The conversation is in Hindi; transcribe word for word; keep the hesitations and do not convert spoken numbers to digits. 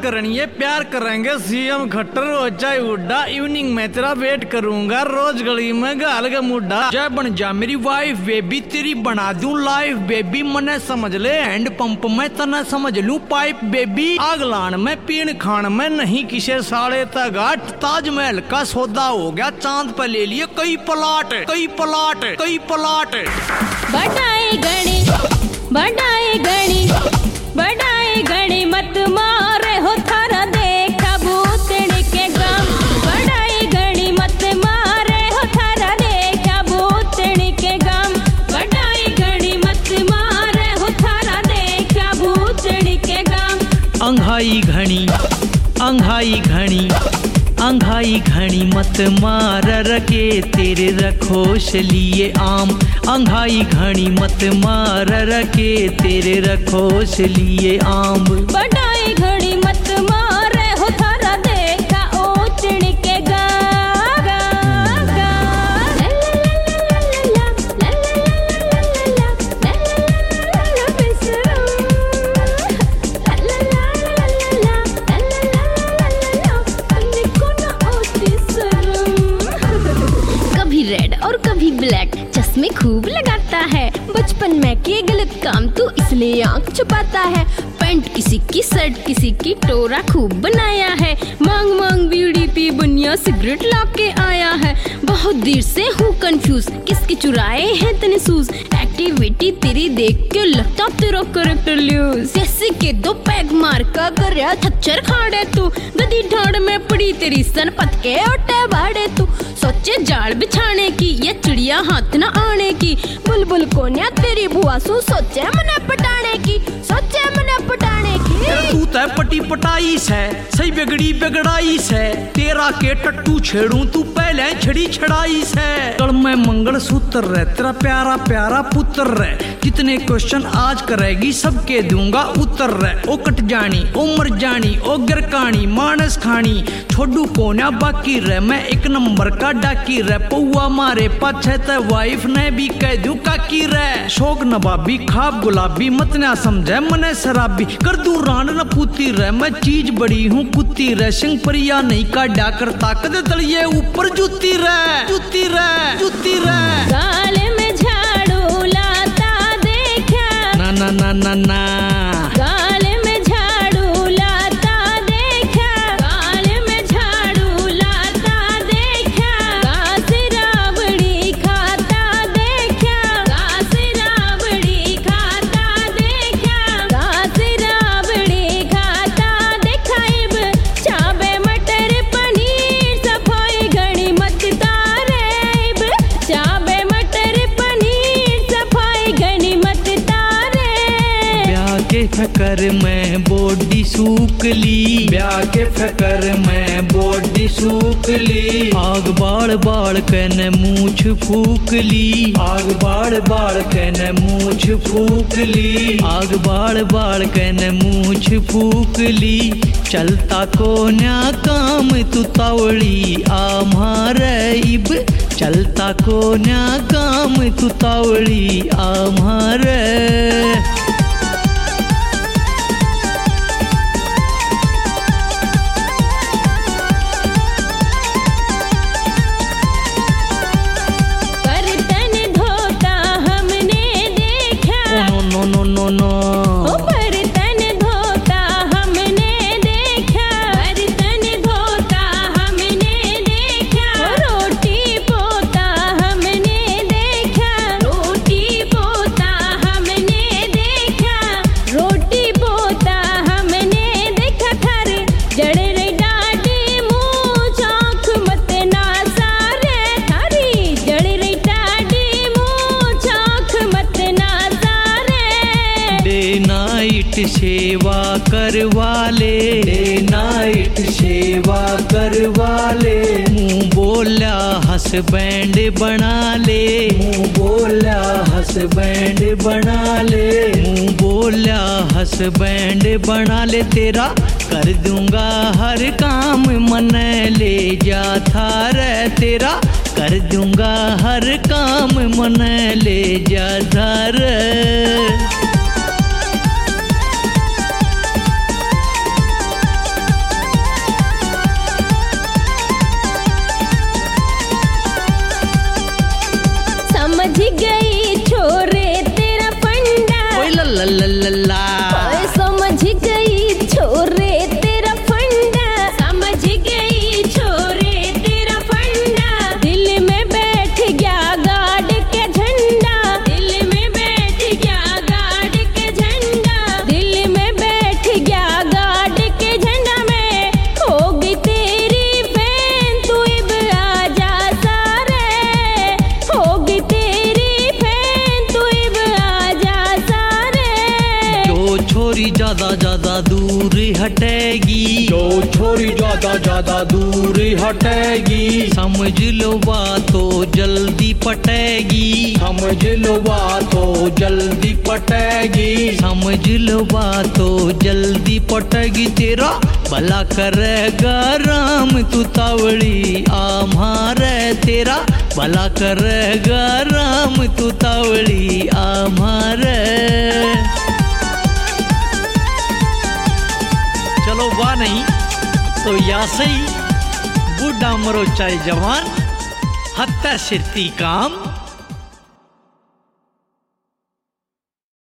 करनी है, प्यार करेंगे सीएम खट्टर हो चाहे उड्डा, इवनिंग में तेरा वेट करूंगा रोज गली में गाल का मुड्डा। जय बन जा मेरी वाइफ बेबी, तेरी बना दूं लाइफ बेबी, मने समझ ले हैंड पंप में तना समझ लूं पाइप बेबी। आग लान में पीण खान में नहीं किसे साले तगाट, ताजमहल का सौदा हो गया चांद पे ले लिए कई पलाट कई पलाट कई पलाट। बढ़ाए गणी बढ़ाए गणी बढ़ाए गणी मत मारे हो थारा देखा भूतड़ी के गम, बढ़ाए गणी मत मारे हो थारा देखा भूतड़ी के गम, बढ़ाए गणी मत मारे हो थारा देखा भूतड़ी के गम। अंघाई घनी अंघाई घनी अंघाई घनी मत मार रखे तेरे रखोश लिए आम, अंघाई घनी मत मार रखे तेरे रखोश लिए आम। बढ़ाई घड़ी मत मारे हो थारा देखा ओचड़ी के गा गा गा। ला ला ला ला ला ला ला ला ला बिसरूं, ला ला ला ला ला ला ला को ना ओती सरूं। कभी रेड और कभी ब्लैक चश्मे खूब लगाता है, बचपन में किए गलत काम तू इसलिए आंख छुपाता है, पैंट किसी की शर्ट किसी की टोरा खूब बनाया है, मांग मांग बीड़ी पी बुनिया सिगरेट लाके आया है, बहुत देर से हूँ कंफ्यूज किसके चुराए हैं तने सूज, एक्टिविटी तेरी देख के लगता तेरा करेक्टर लूज, जैसे के दो पैग मार का गया थच्चर खाड़े तू, गदी ढाड़ में पड़ी तेरी सनपत के ओटे बाड़े तू, सोचे जाल बिछाने की ये चिड़िया हाथ न आने की, बुलबुल को न्या तेरी बुआ सू सोचे मने पटाने की, सोचे मने पटाने की। तू तय पटी पटाई से सही बिगड़ी बिगड़ाई से, तेरा के टट्टू छेड़ू तू पहले छड़ी छड़ाई से, कल में मंगल सूत्र रहे तेरा प्यारा प्यारा पुत्र रहे, जितने क्वेश्चन आज करेगी सबके दूंगा उत्तर रहे, ओ कट जानी ओ मर जानी ओ गिरकानी मानस खानी, छोडू कोन्या बाकी रहे मैं एक नंबर का डाकी रहे, पौआ मारे पाछे ते वाइफ ने भी कह दू काकी रहे, शौक नवाबी खाब गुलाबी मत ना समझे मने शराबी, कर दू रान न पूती रहे मैं चीज बड़ी हूँ कुत्ती रहे, सिंह परिया नहीं का डाकर ताकत दलिए ऊपर जूती रहे जूती रहे जूती रहे। गाल में झाड़ू लाता देखा ना ना ना ना ना, गाल में झाड़ू लाता देखा, गाल में झाड़ू लाता देखा, घास राबड़ी खाता देखा, घास राबड़ी खाता देखा, घास राबड़ी खाता देखा, इब चाबे मटर पनीर सफाई घड़ी मत तारे, इब चाबे मटर पनीर सफाई घड़ी मत तारे। ब्याह के फकर में बॉडी सूख ली, ब्याह के फकर में बॉडी सूख ली, आग बाड़ बाड़ कने मूछ फूक ली, आग बाड़ बाड़ कने मूछ फूक ली, आग बाड़ बाड़ कने मूछ फूक ली, चलता को न्या काम तू तावड़ी आम्हारे इब, चलता को न्या काम तू तावड़ी आम्हारे। बर्तन धोता हमने देखा, no no no no no, ओ बर्तन धोता हमने देखा, बर्तन धोता हमने देखा, रोटी पोता हमने देखा, रोटी पोता हमने देखा, रोटी पोता हमने देखा, थर जड़ रे डाडी मुँह चाख मत ना सारे, थारी जड़ रे डाडी मुँह चाख मत ना सारे। डे नाइट सेवा करवा ले, डे नाइट सेवा करवा ले, मुँह बोला हसबैंड बना ले, मुँह बोला हसबैंड बना ले, मुँह बोला हसबैंड बना ले, तेरा कर दूंगा हर काम मन ले जा थारे, तेरा कर दूंगा हर काम मन ले जा थारे। दूर हटेगी, जो छोरी ज्यादा ज्यादा दूर हटेगी, समझ लो बात तो जल्दी पटेगी, समझ लो बात तो जल्दी पटेगी, समझ लो बात तो जल्दी पटेगी। तेरा भला करेगा राम तू तावड़ी आम्हारे, तेरा भला करेगा राम तू तावड़ी आम्हारे। चलो वाह नहीं तो या सही, बूढ़ा मरो चाहे जवान, हत्या सिरती काम